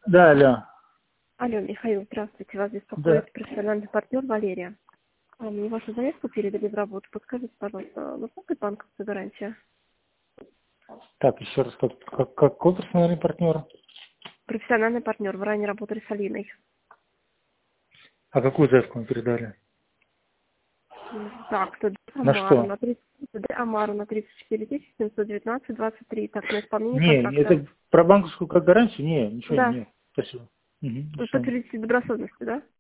Да, алло. Алло, Михаил, здравствуйте. Вас Да. беспокоит профессиональный партнер Валерия. Мне вашу заявку передали в работу. Подскажите, пожалуйста, насколько банковская гарантия? Так, еще раз, какой персональный партнер? Профессиональный партнер. Вы ранее работали с Алиной. А какую заявку мы передали? Так, ТД На Амару что? на 30, ТД Амару на 34 719-23. Так, на исполнение Не, контракта. это про банковскую как гарантию? Не, ничего, Да. нет. Спасибо. Угу, до Вы свидания. подтвердите добросовестность, да?